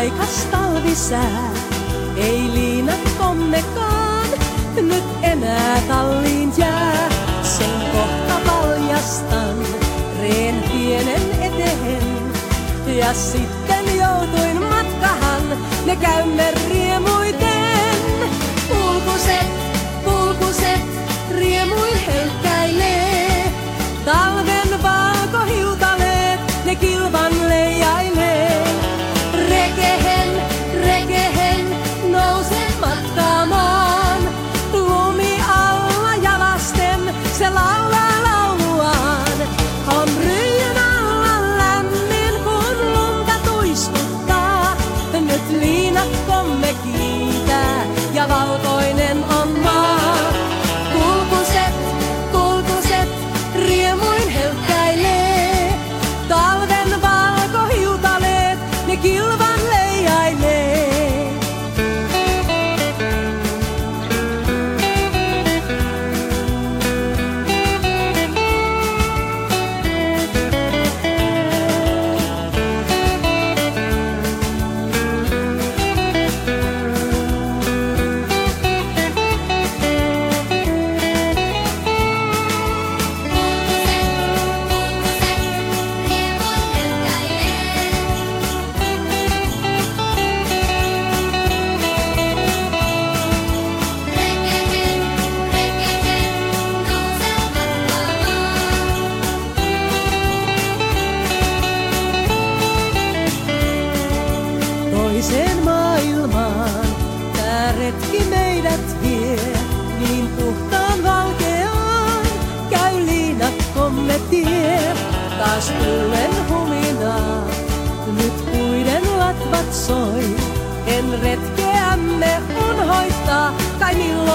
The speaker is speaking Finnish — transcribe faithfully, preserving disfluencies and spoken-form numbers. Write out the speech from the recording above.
raikas talvisää, ei liinakkommekaan nyt enää talliin jää. Sen kohta valjastan reen pienen eteen, ja sitten joutuin matkahan, me käymme riemuiten. Pulkuset, pulkuset, riemuin helkkäilee, talven valkohiutaleet, ne kilvan leijailee. Rekehen, rekehen, nousen matkaamaan, lumi alla jalasten, se laulaa lauluaan. On ryijyn alla lämmin, kun lunta tuiskuttaa, nyt liinakkomme kiitää ja valkoinen on maa. Kulkuset, kulkuset, riemuin helkkäilee, talven valkohiutaleet, ne kilvan leijailee. Toiseen maailmaan tää retki meidät vie, niin puhtaan valkeaan käy liinakkomme tie. Taas tuulen huminaa, nyt puiden latvat soi, en retkeämme unhoittaa, kai milloin